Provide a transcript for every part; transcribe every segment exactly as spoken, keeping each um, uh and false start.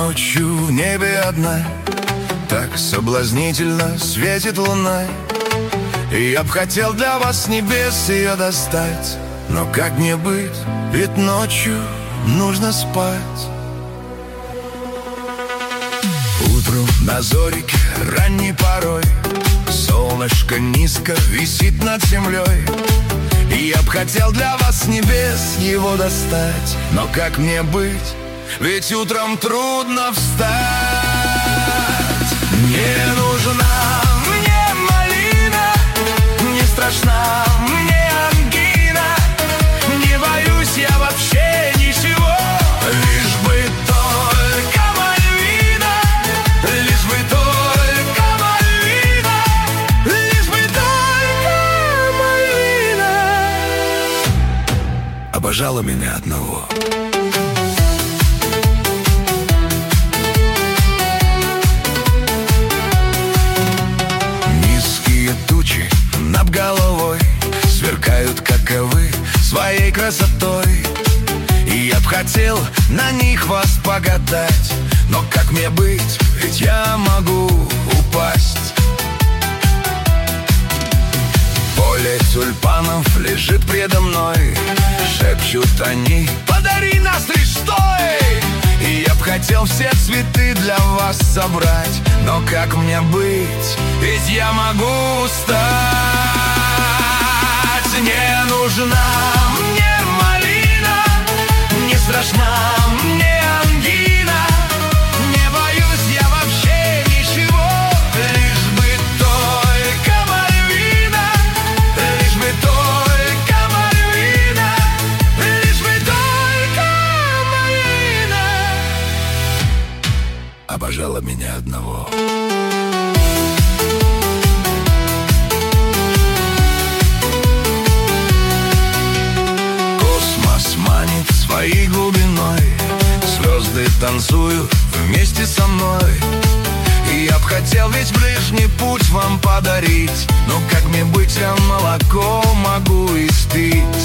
ночью в небе одна, так соблазнительно светит луна. И я б хотел для вас с небес ее достать, но как мне быть, ведь ночью нужно спать. Утром на зорике ранней порой солнышко низко висит над землей. И я б хотел для вас с небес его достать, но как мне быть, ведь утром трудно встать. Не нужна мне малина, не страшна мне ангина, не боюсь я вообще ничего, лишь бы только мальвина, лишь бы только мальвина, лишь бы только мальвина обожала меня одного. Над головой сверкают, как и вы, своей красотой. И я б хотел на них вас погадать, но как мне быть, ведь я могу упасть. Поле тюльпанов лежит предо мной, шепчут они: подари нас лишь стой. И я б хотел все цветы для вас собрать, но как мне быть, ведь я могу устать. Не нужна мне малина, не страшна мне ангина, не боюсь я вообще ничего, лишь бы только мальвина, лишь бы только мальвина, лишь бы только мальвина обожала меня одного. Своей глубиной звезды танцуют вместе со мной. И я б хотел ведь ближний путь вам подарить, но как мне быть, я молоко могу испить.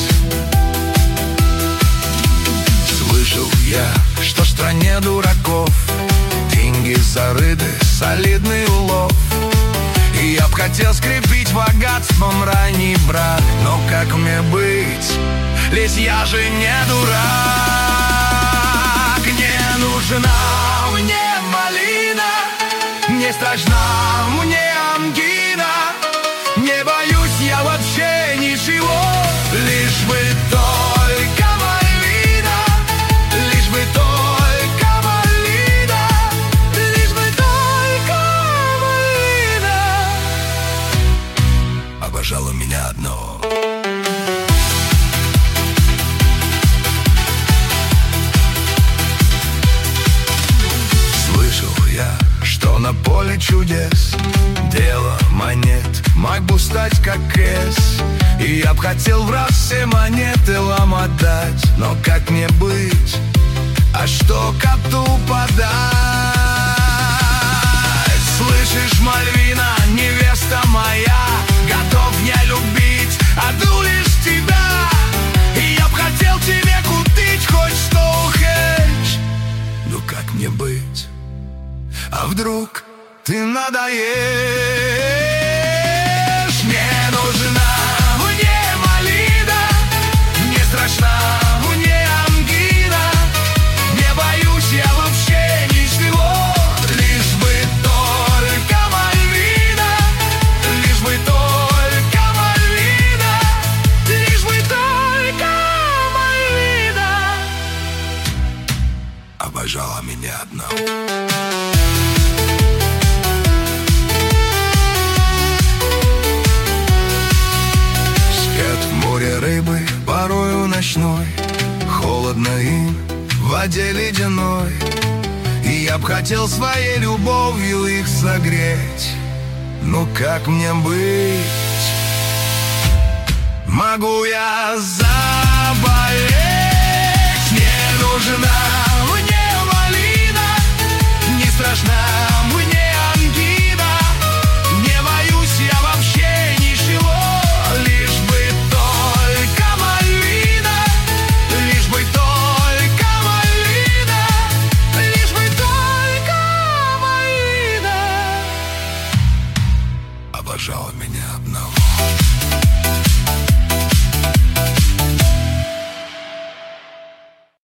Слышал я, что в стране дураков деньги зарыты, солидный улов. И я б хотел скрепить богатством ранний брак, но как мне быть, ведь я же не дурак. Не нужна мне малина, не страшна мне ангина, не боюсь я вообще ничего, лишь бы только мальвина, лишь бы только малина, лишь бы только малина обожала меня одного. Что на поле чудес дело монет мог бы стать как Эс. И я б хотел в раз все монеты ломотать, но как мне быть, а что коту подать? Слышишь, Мальвина, невеста моя, готов я любить одну лишь тебя. И я б хотел тебе купить хоть что хочешь, ну как мне быть, а вдруг ты надоешь? Не нужна мне малина, не страшна мне ангина, не боюсь я вообще ничего, лишь бы только мальвина, лишь бы только мальвина, лишь бы только мальвина обожала меня одного. Рыбы порою ночной, холодно им в воде ледяной. И я б хотел своей любовью их согреть, но как мне быть, могу я заболеть? Не нужна мне малина, не страшна мне ангина, не боюсь я вообще ничего, лишь бы только мальвина, лишь бы только мальвина, лишь бы только одного.